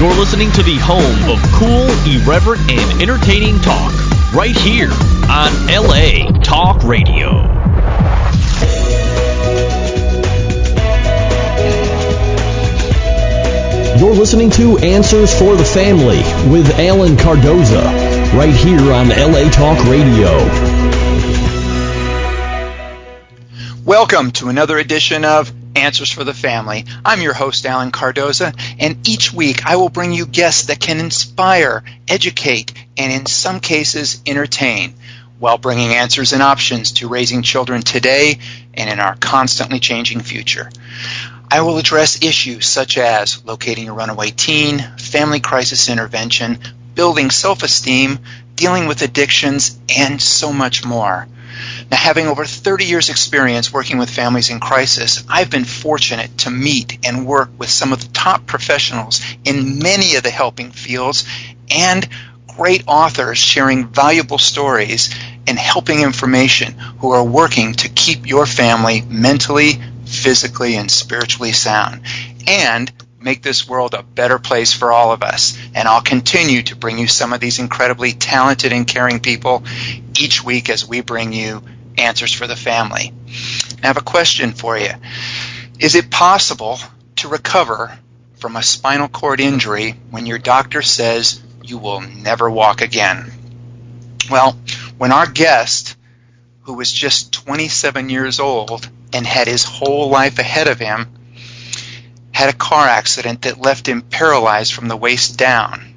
You're listening to the home of cool, irreverent, and entertaining talk, right here on LA Talk Radio. You're listening to Answers for the Family with Alan Cardoza, right here on LA Talk Radio. Welcome to another edition of Answers for the Family. I'm your host, Alan Cardoza, and each week I will bring you guests that can inspire, educate, and in some cases entertain, while bringing answers and options to raising children today and in our constantly changing future. I will address issues such as locating a runaway teen, family crisis intervention, building self-esteem, dealing with addictions, and so much more. Now, having over 30 years' experience working with families in crisis, I've been fortunate to meet and work with some of the top professionals in many of the helping fields and great authors sharing valuable stories and helping information who are working to keep your family mentally, physically, and spiritually sound, and make this world a better place for all of us. And I'll continue to bring you some of these incredibly talented and caring people each week as we bring you Answers for the Family. I have a question for you. Is it possible to recover from a spinal cord injury when your doctor says you will never walk again? Well, when our guest, who was just 27 years old and had his whole life ahead of him, had a car accident that left him paralyzed from the waist down.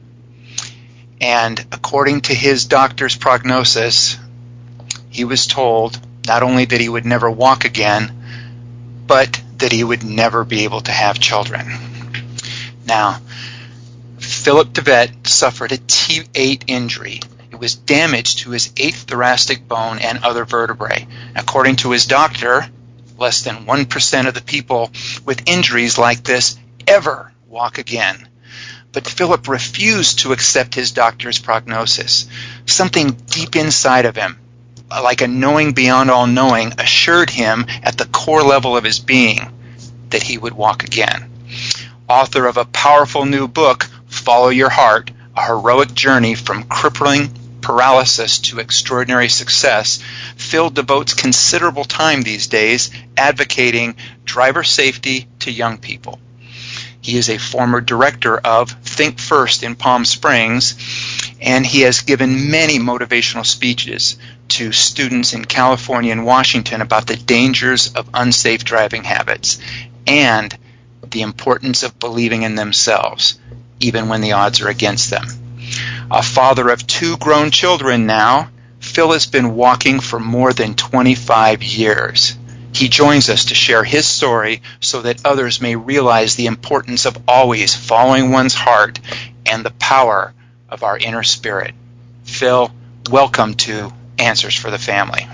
And according to his doctor's prognosis, he was told not only that he would never walk again, but that he would never be able to have children. Now, Philip DeVette suffered a T8 injury. It was damage to his 8th thoracic bone and other vertebrae. According to his doctor, less than 1% of the people with injuries like this ever walk again. But Philip refused to accept his doctor's prognosis. Something deep inside of him, like a knowing beyond all knowing, assured him at the core level of his being that he would walk again. Author of a powerful new book, Follow Your Heart, a heroic journey from crippling paralysis to extraordinary success, Phil devotes considerable time these days advocating driver safety to young people. He is a former director of Think First in Palm Springs, and he has given many motivational speeches to students in California and Washington about the dangers of unsafe driving habits and the importance of believing in themselves, even when the odds are against them. A father of 2 grown children now, Phil has been walking for more than 25 years. He joins us to share his story so that others may realize the importance of always following one's heart and the power of our inner spirit. Phil, welcome to Answers for the Family.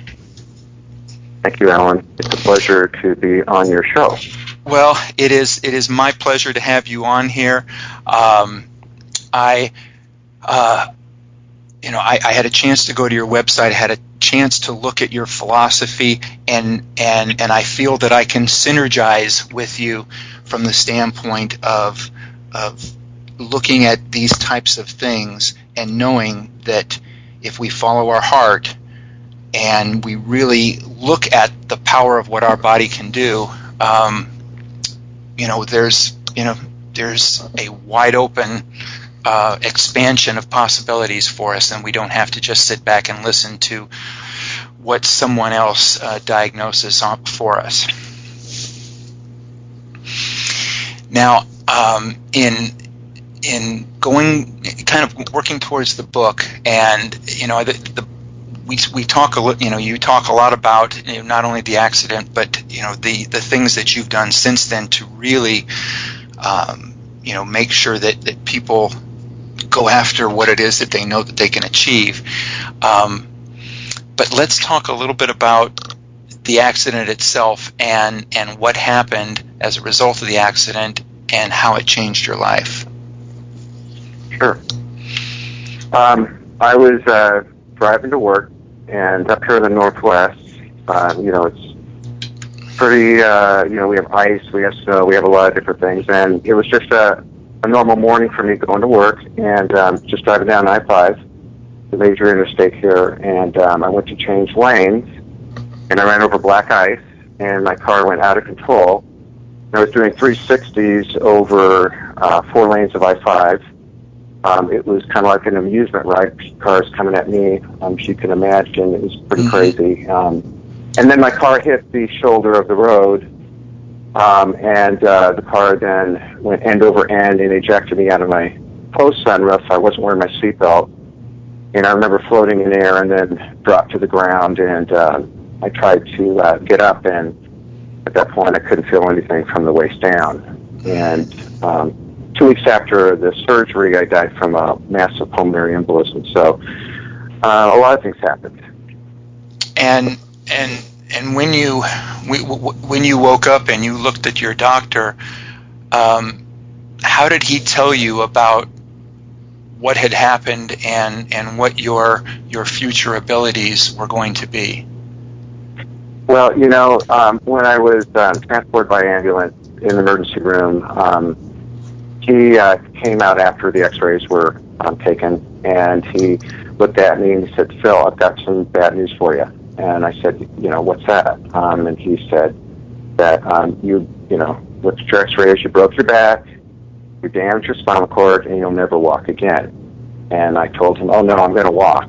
Thank you, Alan. It's a pleasure to be on your show. Well, it is my pleasure to have you on here. I had a chance to go to your website. I had a chance to look at your philosophy, and I feel that I can synergize with you from the standpoint of looking at these types of things and knowing that if we follow our heart and we really look at the power of what our body can do, there's a wide open expansion of possibilities for us, and we don't have to just sit back and listen to what someone else diagnoses for us. Now, in going, kind of working towards the book, and we talk a lot. You talk a lot about not only the accident, but the things that you've done since then to really make sure that people go after what it is that they know that they can achieve. But let's talk a little bit about the accident itself and what happened as a result of the accident and how it changed your life. Sure. I was driving to work, and up here in the Northwest, it's pretty, we have ice, we have snow, we have a lot of different things, and it was just a a normal morning for me going to work, and just driving down I-5, the major interstate here, and I went to change lanes, and I ran over black ice, and my car went out of control. I was doing 360s over 4 lanes of I-5. It was kind of like an amusement ride. Cars coming at me. As you can imagine, it was pretty crazy. And then my car hit the shoulder of the road, and the car then went end over end and ejected me out of my post sunroof. I wasn't wearing my seatbelt, and I remember floating in air and then dropped to the ground. And I tried to get up, and at that point, I couldn't feel anything from the waist down. And 2 weeks after the surgery, I died from a massive pulmonary embolism. So a lot of things happened. And when you woke up and you looked at your doctor, how did he tell you about what had happened and what your future abilities were going to be? Well, when I was transported by ambulance in the emergency room, he came out after the x-rays were taken, and he looked at me and he said, "Phil, I've got some bad news for you." And I said, "What's that?" And he said that you looked at your x-rays, you broke your back, you damaged your spinal cord, and you'll never walk again. And I told him, "Oh, no, I'm going to walk."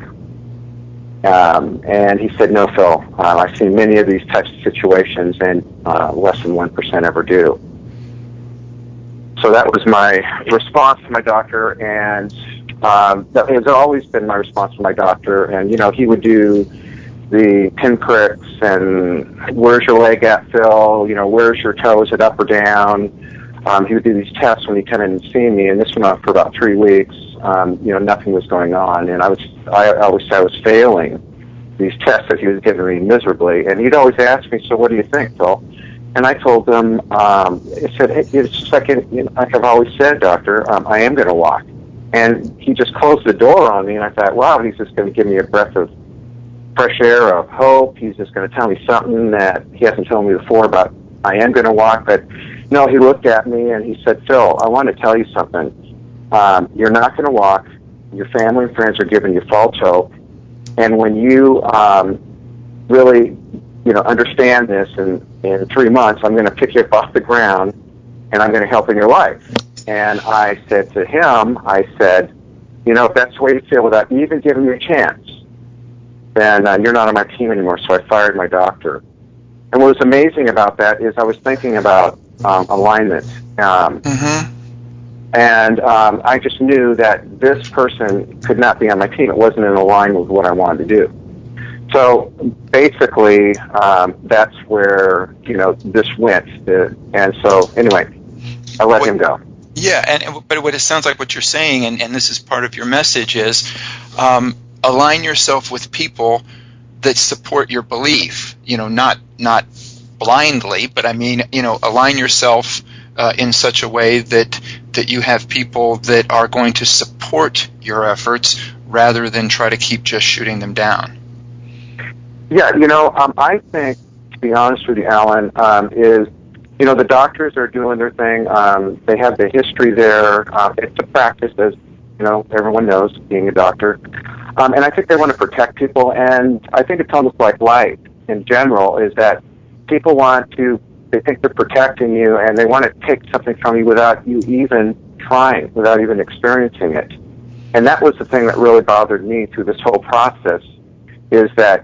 And he said, "No, Phil, I've seen many of these types of situations, and less than 1% ever do." So that was my response to my doctor, and that has always been my response to my doctor. And, he would do the pinpricks and, "Where's your leg at, Phil? Where's your toe? Is it up or down?" He would do these tests when he came in and see me, and this went on for about 3 weeks. Nothing was going on, and I always said I was failing these tests that he was giving me miserably. And he'd always ask me, "So what do you think, Phil?" And I told him, I said, "Hey, it's just like I've always said, doctor, I am going to walk." And he just closed the door on me, and I thought, wow, he's just going to give me a breath of fresh air of hope. He's just going to tell me something that he hasn't told me before about I am going to walk. But no, he looked at me and he said, "Phil, I want to tell you something. You're not going to walk. Your family and friends are giving you false hope. And when you really, understand this in 3 months, I'm going to pick you up off the ground and I'm going to help in your life." And I said to him, "If that's the way you feel without even giving me a chance, then you're not on my team anymore." So I fired my doctor. And what was amazing about that is I was thinking about alignment. And I just knew that this person could not be on my team. It wasn't in alignment with what I wanted to do. So basically, that's where, this went. And so, anyway, I let him go. Yeah, but what it sounds like what you're saying, and this is part of your message, is align yourself with people that support your belief. Not blindly, but align yourself in such a way that you have people that are going to support your efforts rather than try to keep just shooting them down. Yeah, I think, to be honest with you, Alan, is, the doctors are doing their thing. They have the history there. It's a practice, as, everyone knows, being a doctor. And I think they want to protect people. And I think it's almost like life in general, is that people they think they're protecting you, and they want to take something from you without you even trying, without even experiencing it. And that was the thing that really bothered me through this whole process, is that,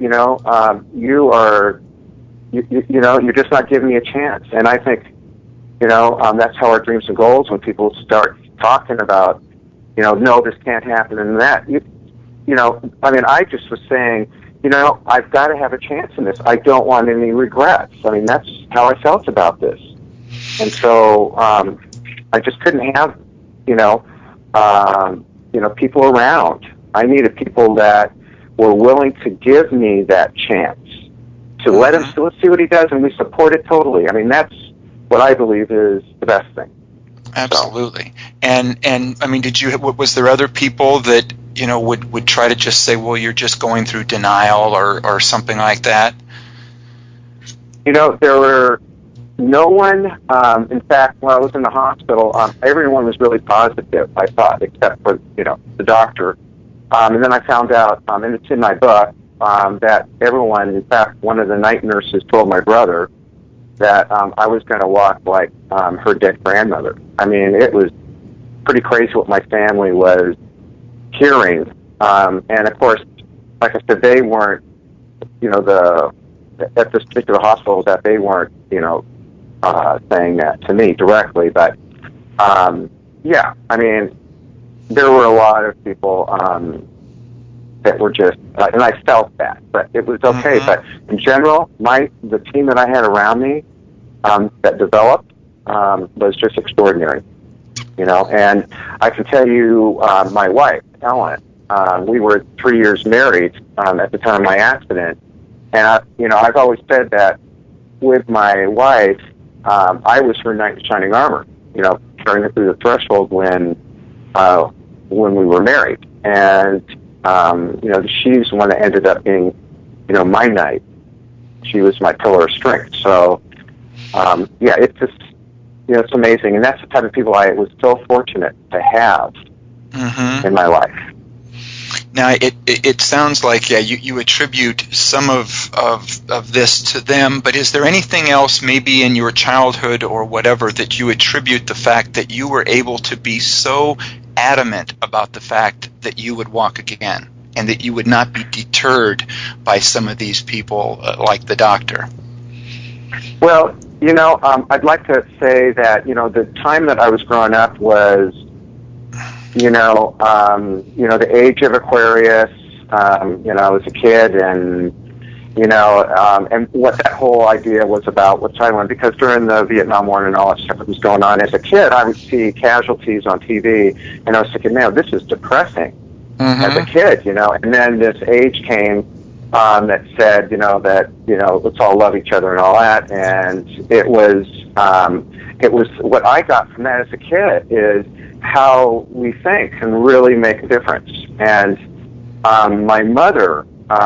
you're just not giving me a chance. And I think, that's how our dreams and goals, when people start talking about, no, this can't happen and that, I just was saying, I've got to have a chance in this. I don't want any regrets. That's how I felt about this. And so I just couldn't have, people around. I needed people that were willing to give me that chance, to let him, let's see what he does, and we support it totally. That's what I believe is the best thing. Absolutely. So. And was there other people that, would try to just say, well, you're just going through denial or something like that? There were no one, in fact, when I was in the hospital, everyone was really positive, I thought, except for, the doctor. And then I found out, and it's in my book, that everyone, in fact, one of the night nurses told my brother that I was going to walk like her dead grandmother. I mean, it was pretty crazy what my family was hearing. And, of course, like I said, they weren't, at this particular hospital, that they weren't, saying that to me directly. But, yeah, I mean, there were a lot of people that were just, and I felt that, but it was okay. Mm-hmm. But in general, the team that I had around me that developed was just extraordinary, And I can tell you, my wife, Ellen, we were 3 years married at the time of my accident, and I've always said that with my wife, I was her knight in shining armor, carrying her through the threshold when we were married, and she's the one that ended up being, my knight. She was my pillar of strength. So, yeah, it's just, it's amazing. And that's the type of people I was so fortunate to have in my life. Now, it sounds like, you attribute some of this to them, but is there anything else maybe in your childhood or whatever that you attribute the fact that you were able to be so adamant about the fact that you would walk again and that you would not be deterred by some of these people like the doctor? Well, I'd like to say that, the time that I was growing up was, the age of Aquarius. I was a kid, and and what that whole idea was about, which I learned because during the Vietnam War and all that stuff that was going on as a kid, I would see casualties on TV, and I was thinking, man, this is depressing as a kid, And then this age came that said, let's all love each other and all that, and it was what I got from that as a kid is how we think can really make a difference. And my mother,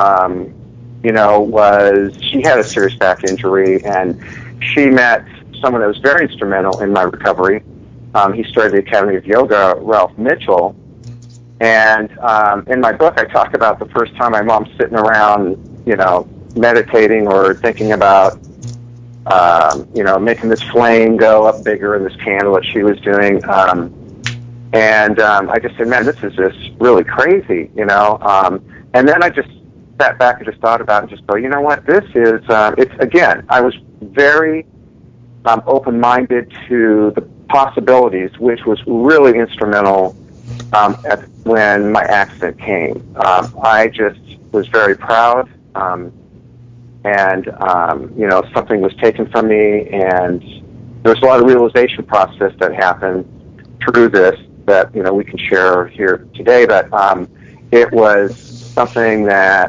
she had a serious back injury, and she met someone that was very instrumental in my recovery. He started the Academy of Yoga, Ralph Mitchell. And in my book, I talk about the first time my mom's sitting around, meditating or thinking about, making this flame go up bigger in this candle that she was doing. And I just said, man, this is just really crazy, And then I just sat back and just thought about it and just go, you know what, this is, I was very open-minded to the possibilities, which was really instrumental when my accident came. I just was very proud, and something was taken from me, and there was a lot of realization process that happened through this that we can share here today. But it was something that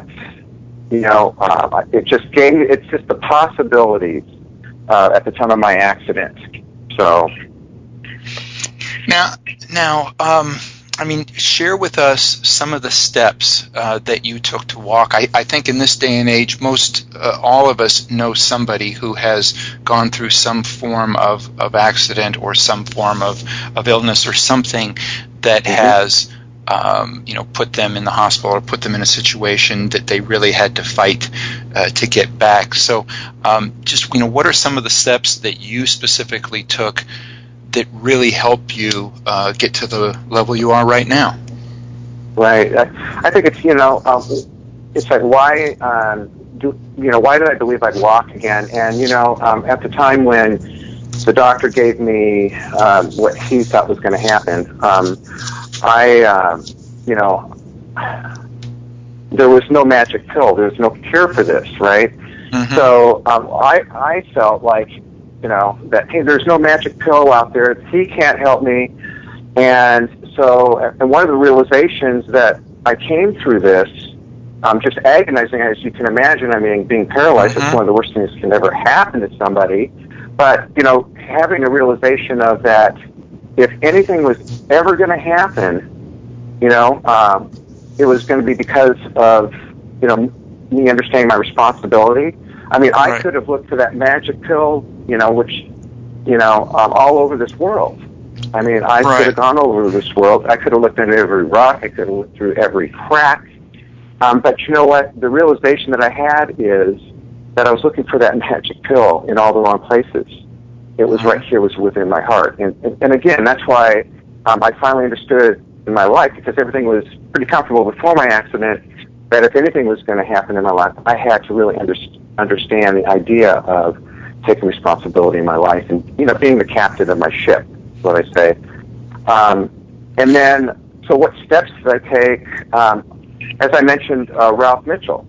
it's just the possibilities at the time of my accident. So now. Share with us some of the steps that you took to walk. I think in this day and age, most all of us know somebody who has gone through some form of accident or some form of illness or something that has put them in the hospital or put them in a situation that they really had to fight to get back. So what are some of the steps that you specifically took that really help you get to the level you are right now? Right. I think it's it's like why did I believe I'd walk again? And at the time when the doctor gave me what he thought was going to happen, there was no magic pill. There was no cure for this, right? Mm-hmm. So I felt like that, hey, there's no magic pill out there. He can't help me. And one of the realizations that I came through this, just agonizing, as you can imagine, being paralyzed is one of the worst things that can ever happen to somebody. But, having a realization of that, if anything was ever going to happen, it was going to be because of, me understanding my responsibility. I mean, I could have looked for that magic pill, which, all over this world. I mean, I could have gone all over this world. I could have looked at every rock. I could have looked through every crack. But you know what? The realization that I had is that I was looking for that magic pill in all the wrong places. It was right here, was within my heart. And again, that's why I finally understood in my life, because everything was pretty comfortable before my accident, that if anything was going to happen in my life, I had to really understand the idea of taking responsibility in my life and, being the captain of my ship, is what I say. And then, so what steps did I take? As I mentioned, Ralph Mitchell.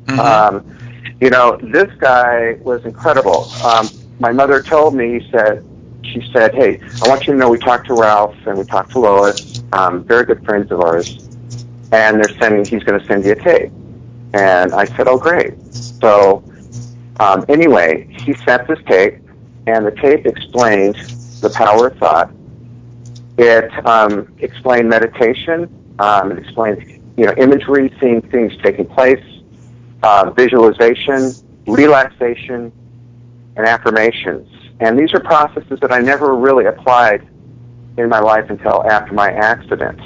This guy was incredible. My mother told me, she said, hey, I want you to know we talked to Ralph and we talked to Lois, very good friends of ours, and he's going to send you a tape. And I said, oh, great. So anyway, he sent this tape, and the tape explained the power of thought. It explained meditation. It explained, imagery, seeing things taking place, visualization, relaxation, and affirmations. And these are processes that I never really applied in my life until after my accident.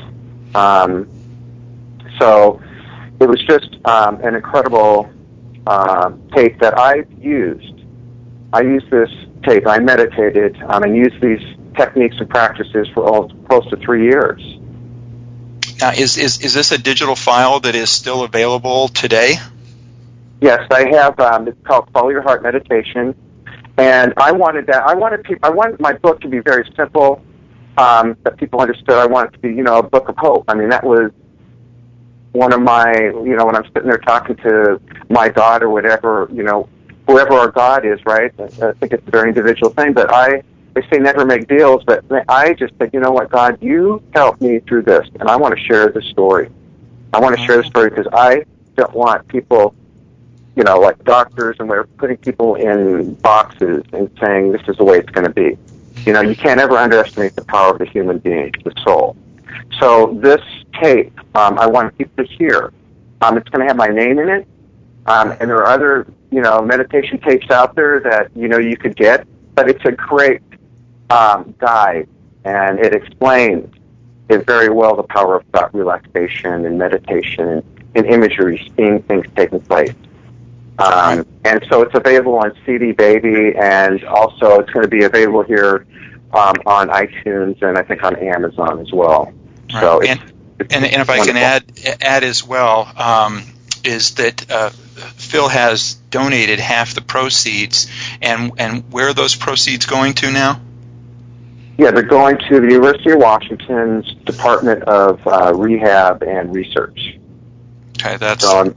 So it was just an incredible tape that I used. I used this tape. I meditated and used these techniques and practices for close to 3 years. Now, is this a digital file that is still available today? Yes, I have. It's called Follow Your Heart Meditation, and I wanted my book to be very simple, that people understood. I wanted it to be, a book of hope. I mean, that was one of my, when I'm sitting there talking to my God or whatever, whoever our God is, right? I think it's a very individual thing, but they say never make deals, but I just said, you know what, God, you help me through this, and I want to share the story. I want to share the story because I don't want people, like doctors, and we're putting people in boxes and saying this is the way it's going to be. You can't ever underestimate the power of the human being, the soul. So this tape, I want people to hear. It's going to have my name in it, and there are other, meditation tapes out there that, you could get, but it's a great guide, and it explains very well the power of thought relaxation and meditation and imagery, seeing things taking place. And so it's available on CD Baby, and also it's going to be available here on iTunes and I think on Amazon as well. Right. So and if I can add as well, is that Phil has donated half the proceeds, and where are those proceeds going to now? Yeah, they're going to the University of Washington's Department of Rehab and Research. Okay, that's so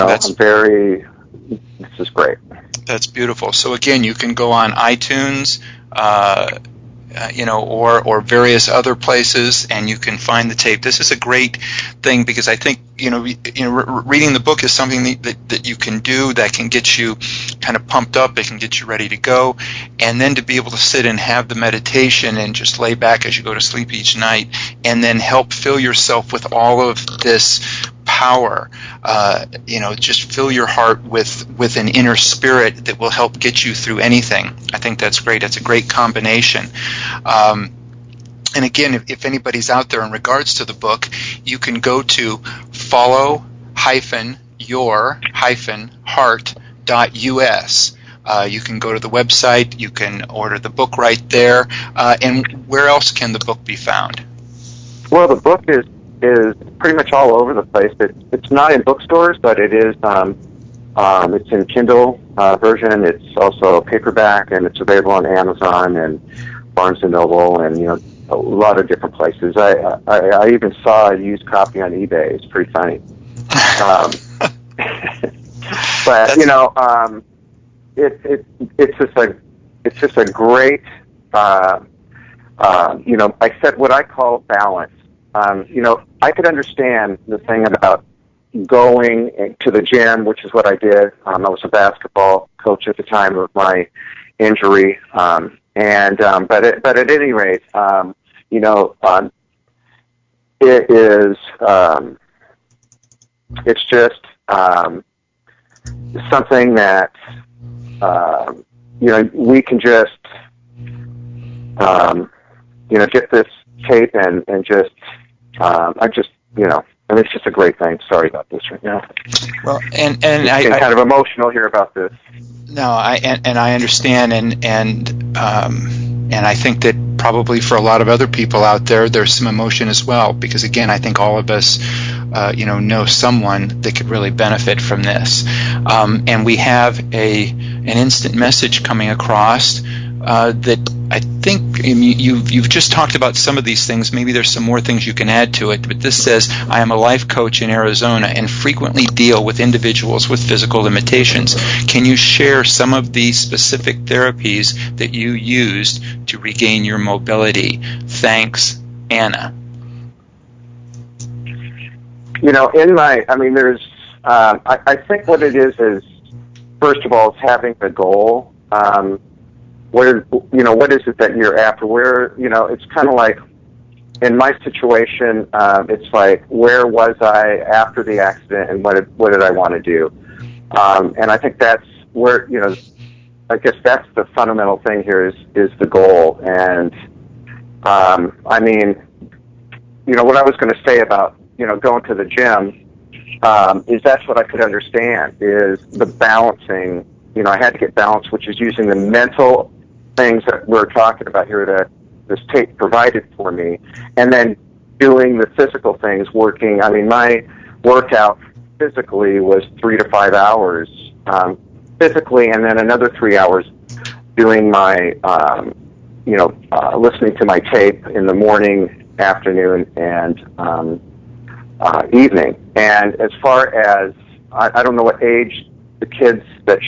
this is great. That's beautiful. So again, you can go on iTunes, or various other places, and you can find the tape. This is a great thing because I think reading the book is something that you can do that can get you kind of pumped up. It can get you ready to go, and then to be able to sit and have the meditation and just lay back as you go to sleep each night, and then help fill yourself with all of this power. Just fill your heart with an inner spirit that will help get you through anything. I think that's great. It's a great combination. And again, if anybody's out there in regards to the book, you can go to follow-your-heart.us. You can go to the website. You can order the book right there. And where else can the book be found? Well, the book is pretty much all over the place. It's not in bookstores, but it is. It's in Kindle version. It's also paperback, and it's available on Amazon and Barnes and Noble, and a lot of different places. I even saw a used copy on eBay. It's pretty funny. But it's just a great. I said what I call balance. I could understand the thing about going to the gym, which is what I did. I was a basketball coach at the time of my injury, but at any rate, it is. It's just something that we can just, get this tape and just, it's just a great thing. Sorry about this right now. Well, and I kind of emotional here about this. No, I understand, and I think that probably for a lot of other people out there, there's some emotion as well, because again, I think all of us, know someone that could really benefit from this, and we have an instant message coming across that I think you've just talked about some of these things. Maybe there's some more things you can add to it, but this says, I am a life coach in Arizona and frequently deal with individuals with physical limitations. Can you share some of the specific therapies that you used to regain your mobility? Thanks, Anna. I think what it is, first of all, it's having a goal. What is it that you're after? Where, it's kind of like, in my situation, it's like, where was I after the accident, and what did I want to do? And I think that's where, I guess that's the fundamental thing here is the goal. And, what I was going to say about, going to the gym, is that's what I could understand, is the balancing. I had to get balance, which is using the mental things that we're talking about here that this tape provided for me, and then doing the physical things, working. My workout physically was 3 to 5 hours physically, and then another 3 hours doing my, listening to my tape in the morning, afternoon, and evening. And as far as, I don't know what age the kids that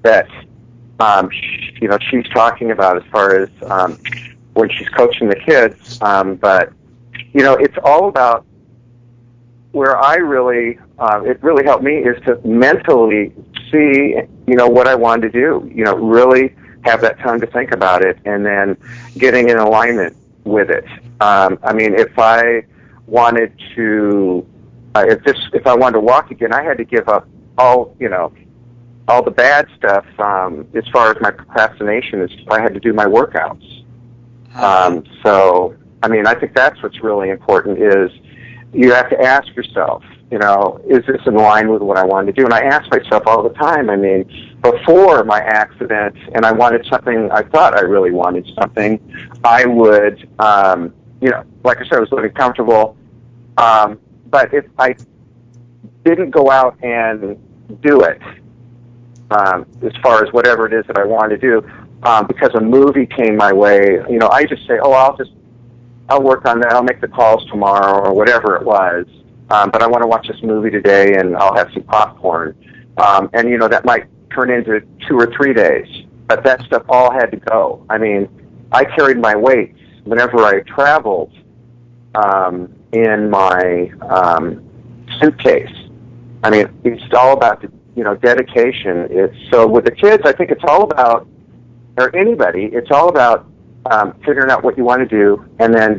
she's talking about as far as when she's coaching the kids, but it's all about where I really, it really helped me is to mentally see, what I wanted to do, really have that time to think about it, and then getting in alignment with it. If I wanted to, if I wanted to walk again, I had to give up all the bad stuff, as far as my procrastination, is I had to do my workouts. I think that's what's really important, is you have to ask yourself, is this in line with what I wanted to do? And I ask myself all the time. Before my accident, and I wanted something, I thought I really wanted something, I would, like I said, I was living comfortable, but if I didn't go out and do it, as far as whatever it is that I want to do, because a movie came my way, I just say, I'll work on that, I'll make the calls tomorrow, or whatever it was, but I want to watch this movie today, and I'll have some popcorn, and that might turn into 2 or 3 days, but that stuff all had to go. I carried my weights whenever I traveled, in my suitcase. It's all about the dedication. So with the kids, I think it's all about, or anybody, it's all about figuring out what you want to do, and then,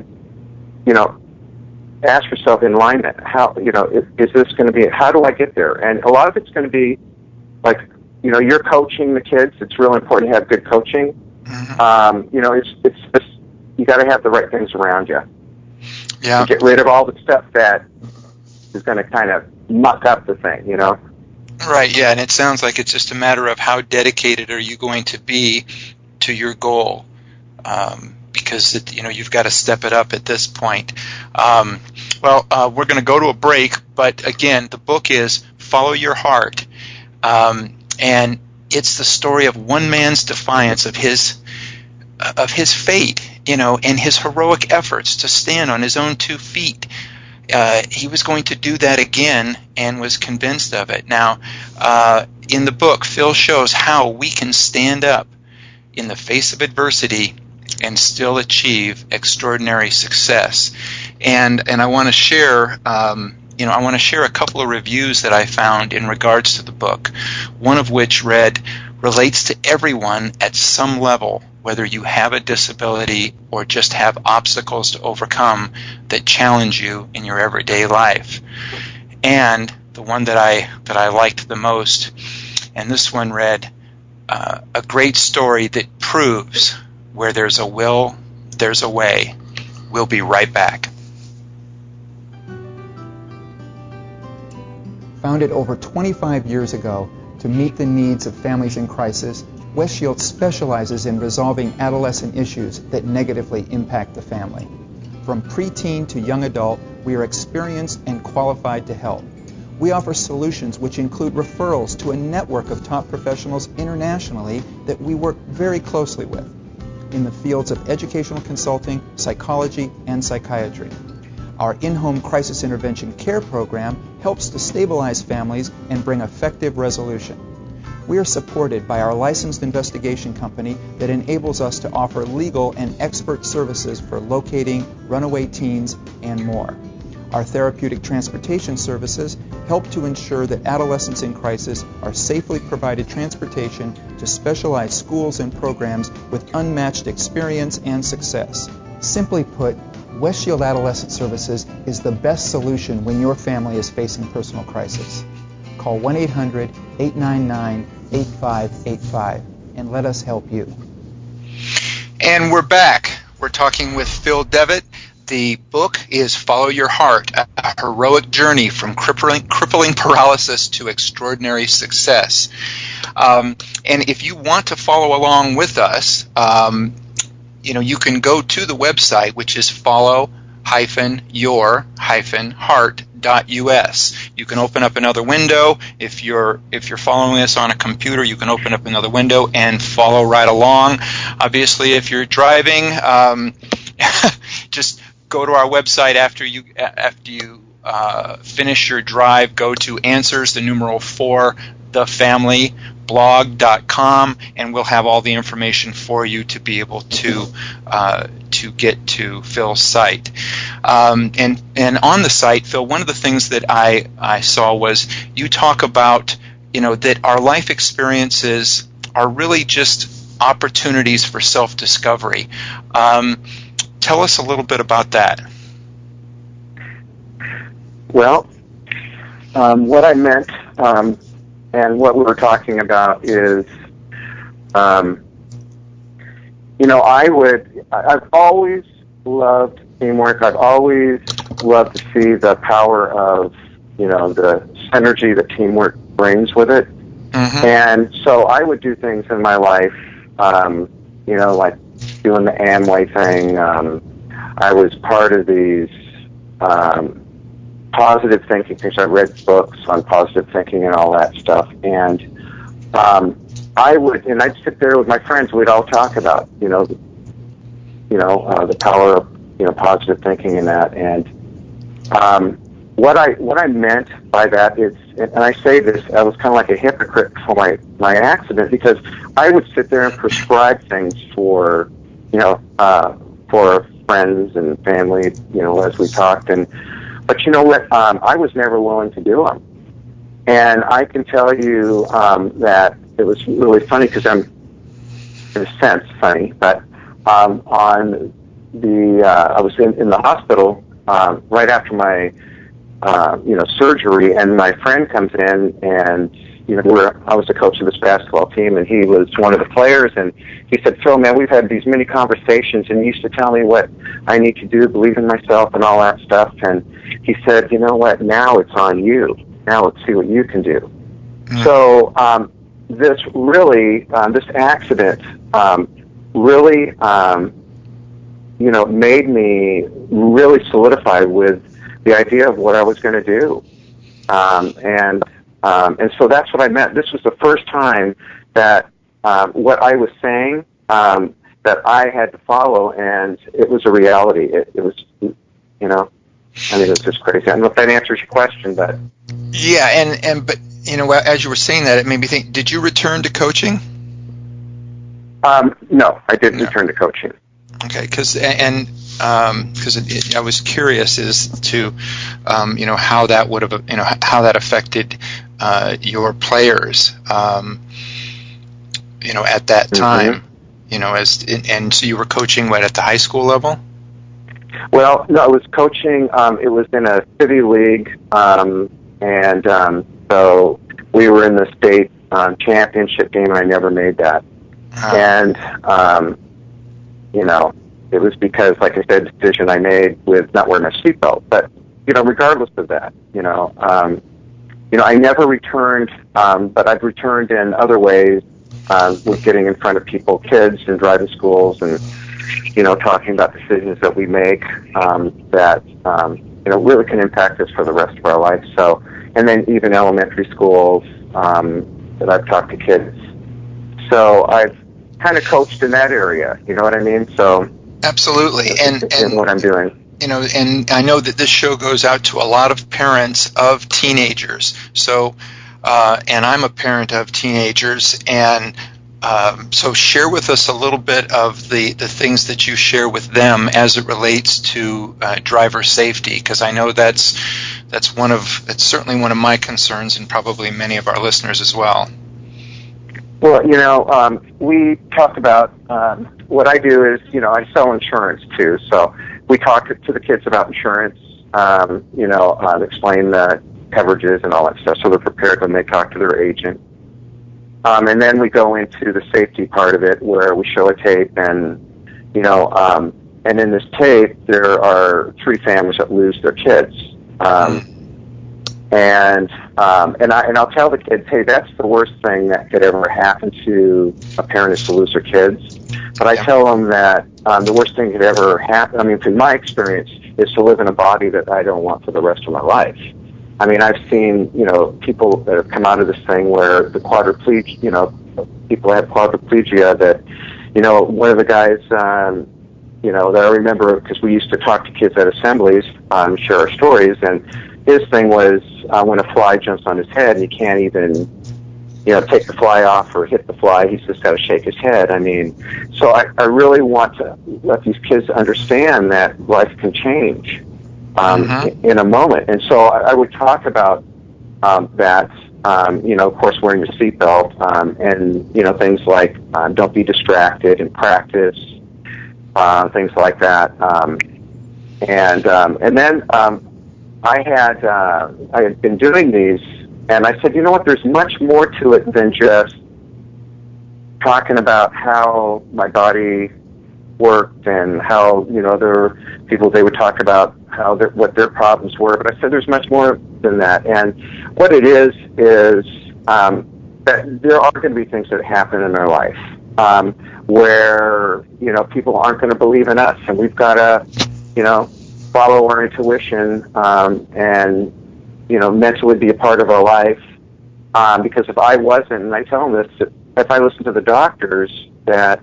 ask yourself in alignment. How, is this going to be, how do I get there? And a lot of it's going to be, like, you're coaching the kids. It's really important to have good coaching. Mm-hmm. It's just, you got to have the right things around you. Yeah. To get rid of all the stuff that is going to kind of muck up the thing, Right, yeah, and it sounds like it's just a matter of how dedicated are you going to be to your goal, because you've got to step it up at this point. We're going to go to a break, but again, the book is Follow Your Heart, and it's the story of one man's defiance of his fate, and his heroic efforts to stand on his own 2 feet. He was going to do that again and was convinced of it. Now, in the book, Phil shows how we can stand up in the face of adversity and still achieve extraordinary success. And I want to share, I want to share a couple of reviews that I found in regards to the book. One of which read, relates to everyone at some level, whether you have a disability or just have obstacles to overcome that challenge you in your everyday life. And the one that I liked the most, and this one read, a great story that proves where there's a will, there's a way. We'll be right back. Founded over 25 years ago to meet the needs of families in crisis, West Shield specializes in resolving adolescent issues that negatively impact the family. From preteen to young adult, we are experienced and qualified to help. We offer solutions which include referrals to a network of top professionals internationally that we work very closely with in the fields of educational consulting, psychology, and psychiatry. Our in-home crisis intervention care program helps to stabilize families and bring effective resolution. We are supported by our licensed investigation company that enables us to offer legal and expert services for locating runaway teens and more. Our therapeutic transportation services help to ensure that adolescents in crisis are safely provided transportation to specialized schools and programs with unmatched experience and success. Simply put, West Shield Adolescent Services is the best solution when your family is facing personal crisis. Call 1-800-899-8585 and let us help you. And we're back. We're talking with Phil Devitt. The book is Follow Your Heart, a heroic journey from crippling paralysis to extraordinary success. And if you want to follow along with us, you can go to the website, which is follow-your-heart.us. You can open up another window. If you're following this on a computer, you can open up another window and follow right along. Obviously, if you're driving, just go to our website after you finish your drive. Go to answers, the numeral 4, thefamilyblog.com, and we'll have all the information for you to be able to get to Phil's site. And on the site, Phil, one of the things that I saw was you talk about that our life experiences are really just opportunities for self-discovery. Tell us a little bit about that. Well, what I meant and what we were talking about is, I've always loved teamwork. I've always loved to see the power of, the synergy that teamwork brings with it. Mm-hmm. And so I would do things in my life, like doing the Amway thing. I was part of these positive thinking things. I read books on positive thinking and all that stuff. And I'd sit there with my friends. We'd all talk about, the power of, positive thinking and that. And what I meant by that is, and I say this, I was kind of like a hypocrite for my accident, because I would sit there and prescribe things for friends and family, as we talked. But you know what? I was never willing to do them. And I can tell you that it was really funny, because I'm, in a sense, funny, but I was in the hospital right after my surgery, and my friend comes in, and I was the coach of this basketball team, and he was one of the players, and he said, "Phil, man, we've had these many conversations, and you used to tell me what I need to do, believe in myself, and all that stuff." And he said, "You know what? Now it's on you. Now let's see what you can do." Mm-hmm. So this accident really, made me really solidify with the idea of what I was going to do, and so that's what I meant. This was the first time that what I was saying that I had to follow, and it was a reality. It was, it was just crazy. I don't know if that answers your question, but yeah, but as you were saying that, it made me think. Did you return to coaching? No, I didn't return to coaching. Okay, because I was curious as to how that would have how that affected your players at that time, mm-hmm. And so you were coaching at the high school level? Well, no, I was coaching. It was in a city league, and so we were in the state championship game, and I never made that. And, it was because, like I said, the decision I made with not wearing my seatbelt. But, regardless of that, I never returned, but I've returned in other ways with getting in front of people, kids, and driving schools, and, talking about decisions that we make that, really can impact us for the rest of our life. So, and then even elementary schools that I've talked to kids. So I've kind of coached in that area, you know what I mean? So absolutely, and what I'm doing. And I know that this show goes out to a lot of parents of teenagers. So, and I'm a parent of teenagers, and so share with us a little bit of the things that you share with them as it relates to driver safety, because I know that's certainly one of my concerns, and probably many of our listeners as well. Well, we talk about what I do is, I sell insurance too. So we talk to the kids about insurance, explain the coverages and all that stuff, so they're prepared when they talk to their agent. And then we go into the safety part of it, where we show a tape, and and in this tape there are 3 families that lose their kids. And I'll tell the kids, hey, that's the worst thing that could ever happen to a parent, is to lose their kids. But I tell them that the worst thing that could ever happen, from my experience, is to live in a body that I don't want for the rest of my life. I've seen, people that have come out of this thing where the quadriplegia, people have quadriplegia that, one of the guys, that I remember, because we used to talk to kids at assemblies, share our stories, and his thing was when a fly jumps on his head and he can't even, take the fly off or hit the fly, he's just got to shake his head. So I really want to let these kids understand that life can change in a moment. And so I would talk about that, of course, wearing your seatbelt, and, things like don't be distracted in practice, things like that. And then I had been doing these, and I said, there's much more to it than just talking about how my body worked and how, there were people, they would talk about what their problems were, but I said there's much more than that. And what it is that there are going to be things that happen in our life where, people aren't going to believe in us, and we've got to, follow our intuition and, mentally be a part of our life. Because if I wasn't, and I tell them this, if I listened to the doctors, that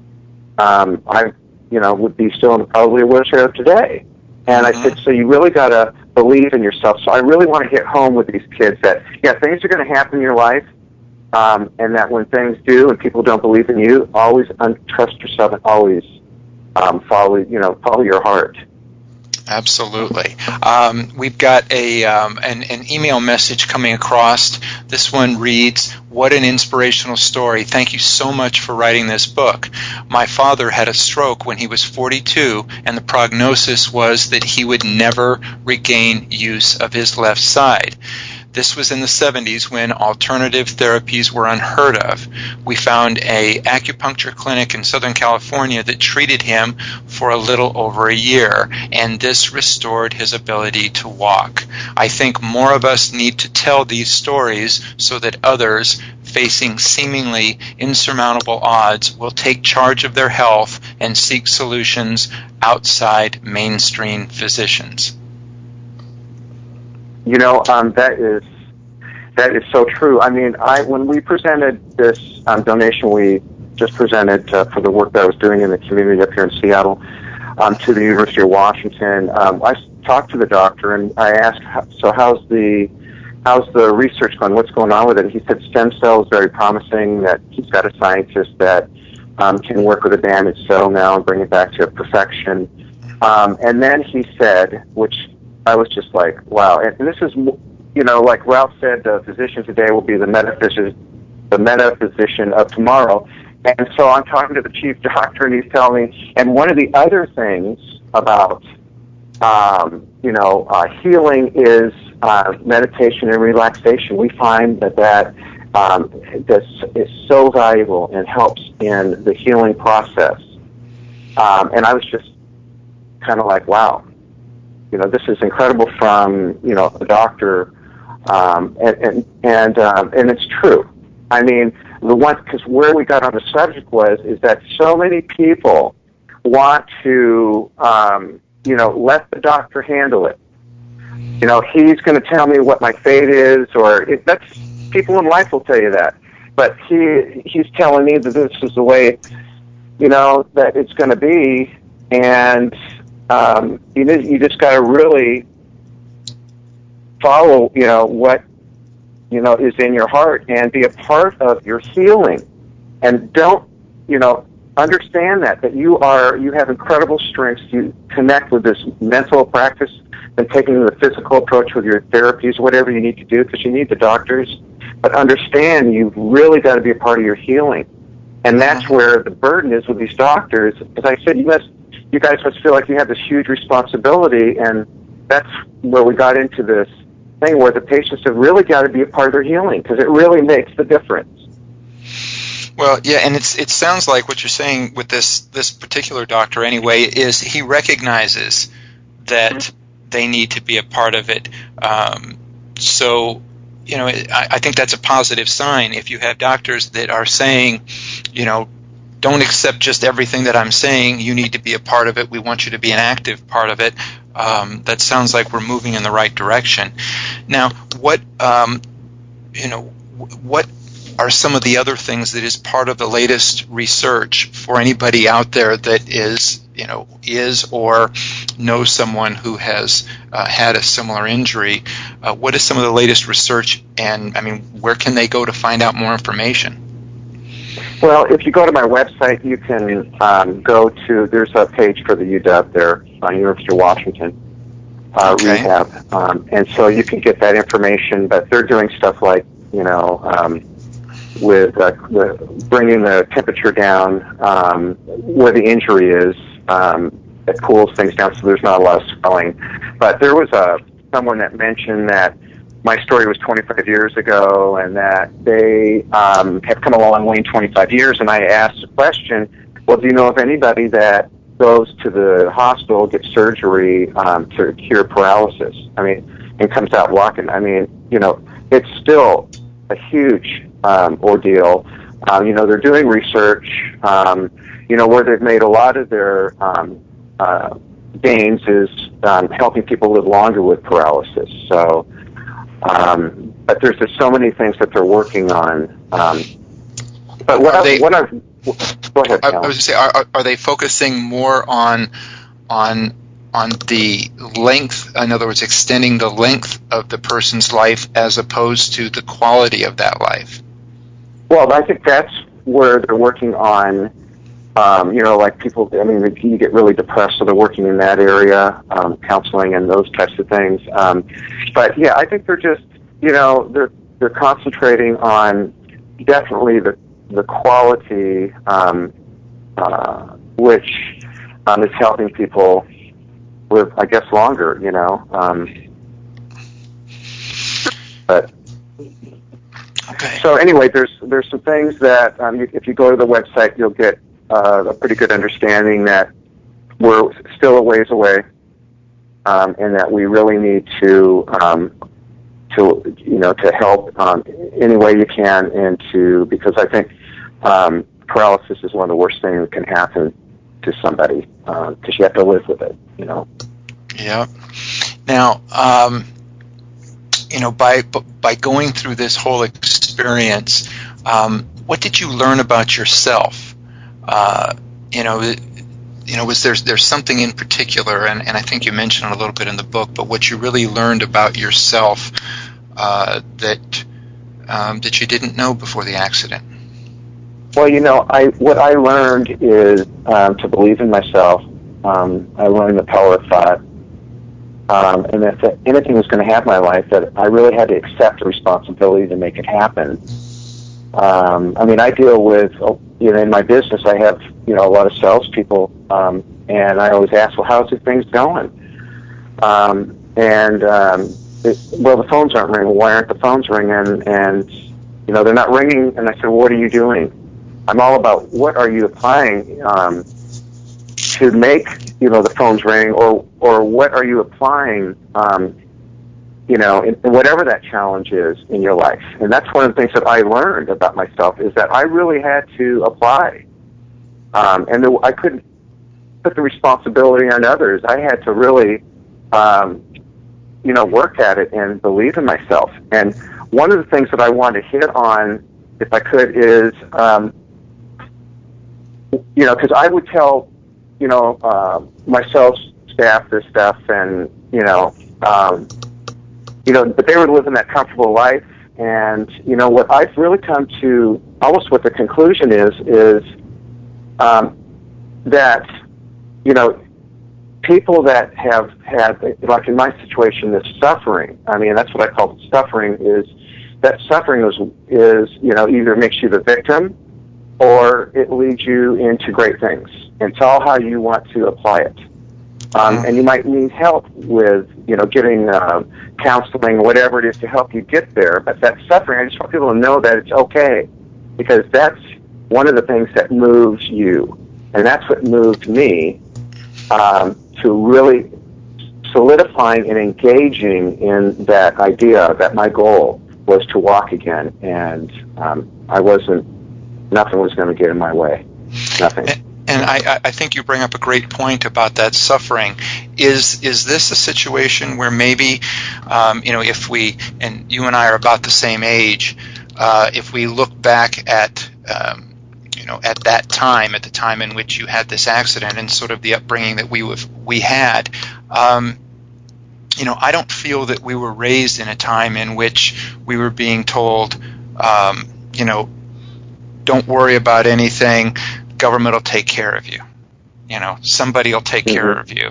I, would be still in probably a wheelchair today. And I said, so you really got to believe in yourself. So I really want to hit home with these kids that, things are going to happen in your life, and that when things do and people don't believe in you, always trust yourself and always follow your heart. Absolutely. We've got an email message coming across. This one reads, "What an inspirational story. Thank you so much for writing this book. My father had a stroke when he was 42, and the prognosis was that he would never regain use of his left side. This was in the 70s when alternative therapies were unheard of. We found a acupuncture clinic in Southern California that treated him for a little over a year, and this restored his ability to walk. I think more of us need to tell these stories so that others facing seemingly insurmountable odds will take charge of their health and seek solutions outside mainstream physicians." That is so true. When we presented this donation we just presented for the work that I was doing in the community up here in Seattle to the University of Washington, I talked to the doctor and I asked, so how's the research going? What's going on with it? And he said stem cells, very promising, that he's got a scientist that can work with a damaged cell now and bring it back to perfection. And then he said, which I was just like, wow. And this is, like Ralph said, the physician today will be the metaphysician of tomorrow. And so I'm talking to the chief doctor, and he's telling me, and one of the other things about, healing is meditation and relaxation. We find that that is so valuable and helps in the healing process. And I was just kind of like, wow, this is incredible from, a doctor, and it's true. I mean, because where we got on the subject is that so many people want to, let the doctor handle it. He's going to tell me what my fate is, that's people in life will tell you that. But he's telling me that this is the way, that it's going to be, and you just got to really follow, what is in your heart and be a part of your healing, and don't, understand that you have incredible strengths. You connect with this mental practice and taking the physical approach with your therapies, whatever you need to do, because you need the doctors. But understand, you've really got to be a part of your healing. And that's where the burden is with these doctors. As I said, you guys must feel like you have this huge responsibility, and that's where we got into this thing where the patients have really got to be a part of their healing, because it really makes the difference. Well, yeah, and it sounds like what you're saying with this particular doctor anyway is he recognizes that they need to be a part of it. So, I think that's a positive sign. If you have doctors that are saying, don't accept just everything that I'm saying, you need to be a part of it, we want you to be an active part of it, that sounds like we're moving in the right direction. Now, what are some of the other things that is part of the latest research for anybody out there that is or knows someone who has had a similar injury? What is some of the latest research, and where can they go to find out more information? Well, if you go to my website, you can go to, there's a page for the UW there, University of Washington Rehab, and so you can get that information, but they're doing stuff like, with bringing the temperature down where the injury is, that cools things down so there's not a lot of swelling. But there was someone that mentioned that my story was 25 years ago and that they have come a long way in 25 years, and I asked the question, well, do you know of anybody that goes to the hospital, gets surgery to cure paralysis? And comes out walking. It's still a huge ordeal. They're doing research, where they've made a lot of their gains is helping people live longer with paralysis. So, but there's just so many things that they're working on. But go ahead, I was going to say, are they focusing more on the length, in other words, extending the length of the person's life as opposed to the quality of that life? Well, I think that's where they're working on, like people, you get really depressed, so they're working in that area, counseling and those types of things. But yeah, I think they're just, they're concentrating on definitely the quality, which is helping people live, I guess, longer, but okay. So anyway, there's some things that if you go to the website, you'll get a pretty good understanding that we're still a ways away, and that we really need to help any way you can, because I think paralysis is one of the worst things that can happen to somebody, because you have to live with it, Yeah. Now, by going through this whole experience, what did you learn about yourself? Was there's something in particular, and I think you mentioned it a little bit in the book, but what you really learned about yourself that you didn't know before the accident? Well, what I learned is to believe in myself. I learned the power of thought. And if anything was going to happen in my life, that I really had to accept the responsibility to make it happen. I deal with, in my business, I have, a lot of salespeople, and I always ask, well, how's the things going? The phones aren't ringing. Why aren't the phones ringing? And, they're not ringing. And I said, what are you doing? I'm all about what are you applying to make, the phones ring, or what are you applying, in whatever that challenge is in your life. And that's one of the things that I learned about myself, is that I really had to apply. I couldn't put the responsibility on others. I had to really, work at it and believe in myself. And one of the things that I want to hit on, if I could, is, because I would tell, my sales staff this stuff, and, but they were living that comfortable life. And, what I've really come to, almost what the conclusion is that, people that have had, like in my situation, this suffering, that's what I call suffering, is that suffering is either makes you the victim or it leads you into great things. It's all how you want to apply it. And you might need help with, getting counseling, whatever it is, to help you get there. But that suffering, I just want people to know that it's okay, because that's one of the things that moves you. And that's what moved me to really solidifying and engaging in that idea that my goal was to walk again. And nothing was going to get in my way. Nothing. And I think you bring up a great point about that suffering. Is this a situation where maybe, if we, and you and I are about the same age, if we look back at, at that time, at the time in which you had this accident and sort of the upbringing that we had, I don't feel that we were raised in a time in which we were being told, don't worry about anything. Government will take care of you. Somebody will take care of you.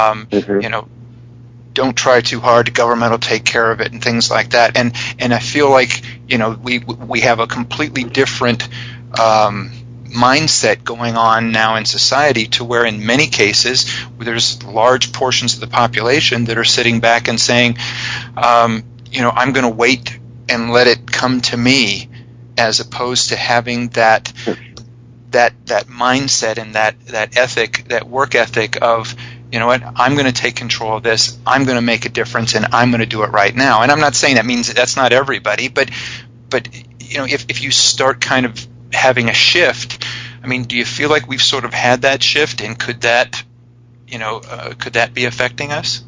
Don't try too hard. The government will take care of it, and things like that. And I feel like we have a completely different mindset going on now in society, to where in many cases there's large portions of the population that are sitting back and saying, I'm going to wait and let it come to me, as opposed to having that mindset and that ethic, that work ethic of, I'm going to take control of this, I'm going to make a difference, and I'm going to do it right now. And I'm not saying that means that's not everybody, but if you start kind of having a shift, do you feel like we've sort of had that shift, and could that be affecting us?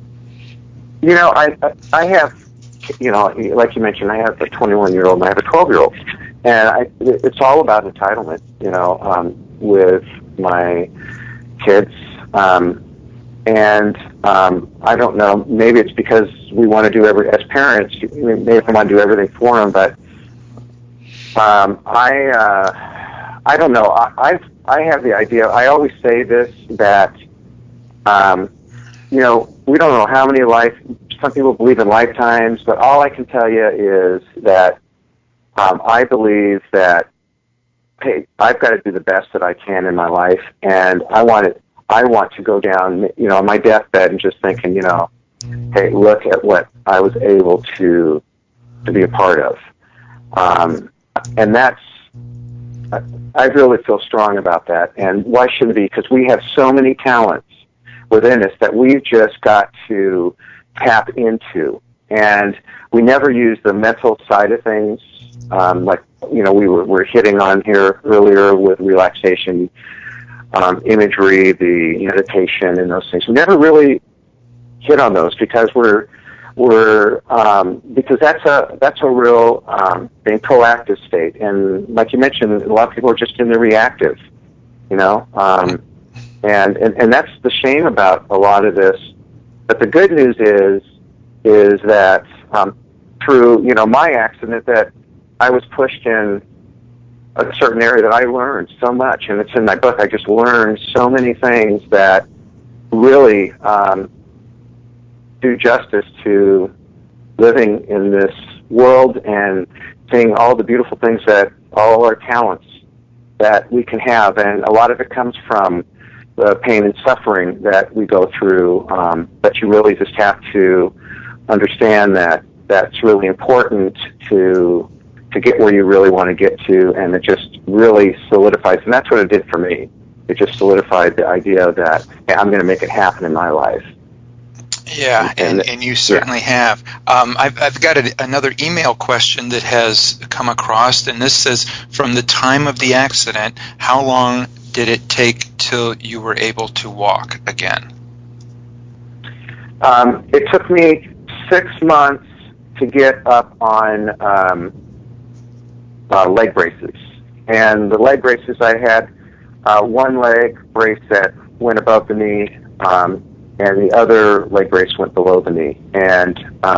I have, like you mentioned, I have a 21-year-old and I have a 12-year-old. And it's all about entitlement, with my kids. I don't know, maybe it's because we want to do as parents, maybe we want to do everything for them, but I don't know. I have the idea, I always say this, that, we don't know how many some people believe in lifetimes, but all I can tell you is that I believe that, hey, I've got to do the best that I can in my life, and I want to go down, on my deathbed and just thinking, hey, look at what I was able to be a part of. And I really feel strong about that. And why shouldn't it be? Because we have so many talents within us that we've just got to tap into. And we never use the mental side of things. We were hitting on here earlier with relaxation, imagery, the meditation, and those things. We never really hit on those because because that's a real being proactive state. And like you mentioned, a lot of people are just in the reactive, and that's the shame about a lot of this. But the good news is that through my accident, that I was pushed in a certain area that I learned so much, and it's in my book. I just learned so many things that really do justice to living in this world and seeing all the beautiful things, that all our talents that we can have. And a lot of it comes from the pain and suffering that we go through, but you really just have to understand that that's really important to to get where you really want to get to, and it just really solidifies, and that's what it did for me. It just solidified the idea that, hey, I'm going to make it happen in my life. Yeah, and you certainly have. I've got another email question that has come across, and this says, from the time of the accident, how long did it take till you were able to walk again? It took me 6 months to get up on leg braces. And the leg braces, I had one leg brace that went above the knee, and the other leg brace went below the knee. And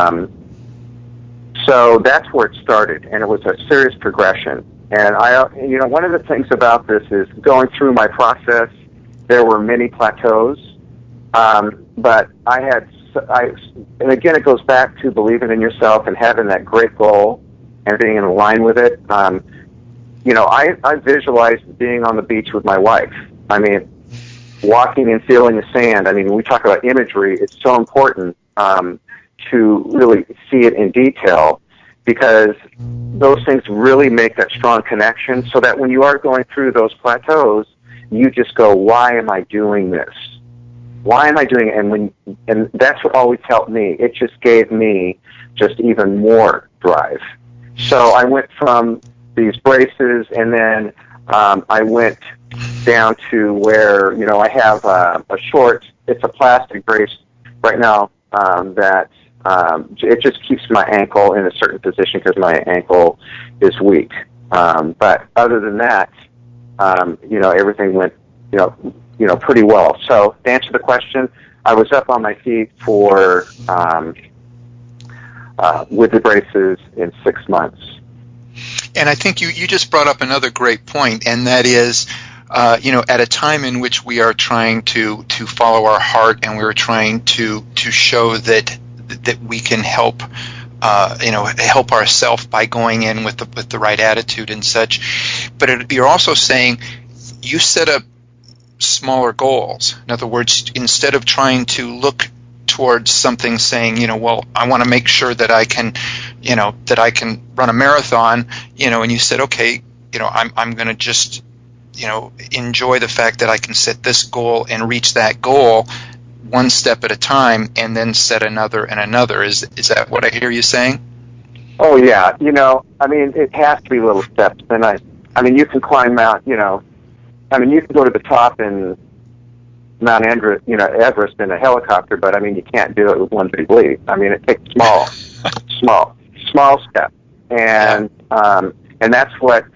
so that's where it started, and it was a serious progression. And one of the things about this is going through my process, there were many plateaus, but and again, it goes back to believing in yourself and having that great goal and being in line with it. I visualized being on the beach with my wife. I mean, walking and feeling the sand. I mean, when we talk about imagery, it's so important to really see it in detail, because those things really make that strong connection, so that when you are going through those plateaus, you just go, why am I doing this? Why am I doing it? And that's what always helped me. It just gave me just even more drive. So I went from these braces, and then I went down to where, I have a short, it's a plastic brace right now that it just keeps my ankle in a certain position because my ankle is weak. But other than that, everything went, pretty well. So to answer the question, I was up on my feet for, with the braces in 6 months. And I think you just brought up another great point, and that is, at a time in which we are trying to follow our heart, and we're trying to show that we can help, help ourselves by going in with the right attitude and such. But you're also saying you set up smaller goals. In other words, instead of trying to look towards something saying, well, I want to make sure that I can, that I can run a marathon, and you said, okay, I'm going to just, enjoy the fact that I can set this goal and reach that goal one step at a time, and then set another and another. Is that what I hear you saying? Oh, yeah. It has to be little steps. And you can climb Mount, you can go to the top in Mount Everest in a helicopter, but you can't do it with one big leap. It takes small steps, and that's what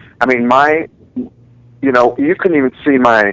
you couldn't even see my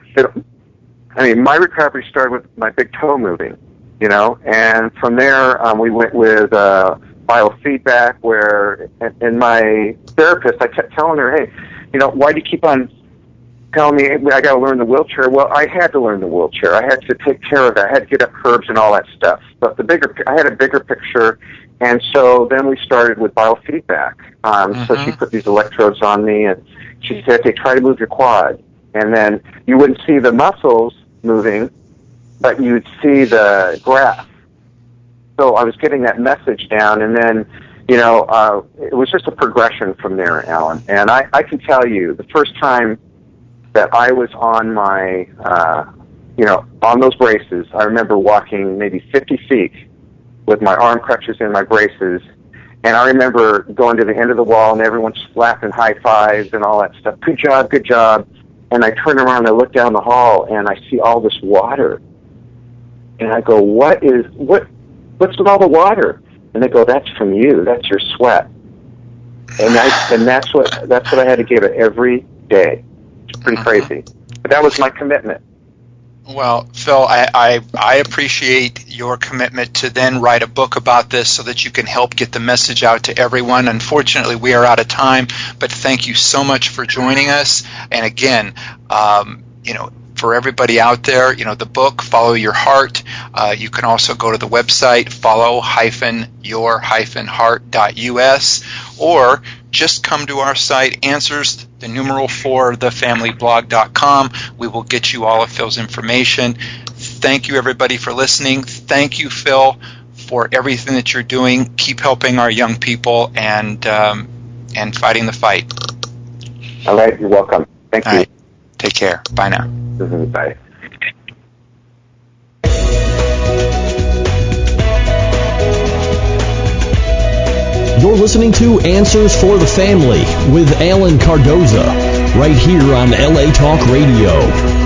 recovery started with my big toe moving, and from there we went with biofeedback, where and my therapist, I kept telling her, hey, why do you keep on telling me I got to learn the wheelchair? Well, I had to learn the wheelchair. I had to take care of that. I had to get up curbs and all that stuff. But I had a bigger picture, and so then we started with biofeedback. So she put these electrodes on me, and she said, "Hey, try to move your quad." And then you wouldn't see the muscles moving, but you'd see the graph. So I was getting that message down, and then it was just a progression from there, Alan. And I can tell you, the first time that I was on my, on those braces, I remember walking maybe 50 feet with my arm crutches and my braces, and I remember going to the end of the wall and everyone's slapping high fives and all that stuff. Good job, good job. And I turn around and I look down the hall and I see all this water. And I go, what's with all the water? And they go, that's from you. That's your sweat. And that's what I had to give it every day. It's pretty crazy. But that was my commitment. Well, Phil, I appreciate your commitment to then write a book about this so that you can help get the message out to everyone. Unfortunately, we are out of time, but thank you so much for joining us. And again, for everybody out there, the book, Follow Your Heart. You can also go to the website, follow-your-heart.us, or just come to our site, answers, the numeral 4, thefamilyblog.com. We will get you all of Phil's information. Thank you, everybody, for listening. Thank you, Phil, for everything that you're doing. Keep helping our young people, and and fighting the fight. All right, you're welcome. Thank you. All right. Take care. Bye now. Bye. You're listening to Answers for the Family with Alan Cardoza, right here on LA Talk Radio.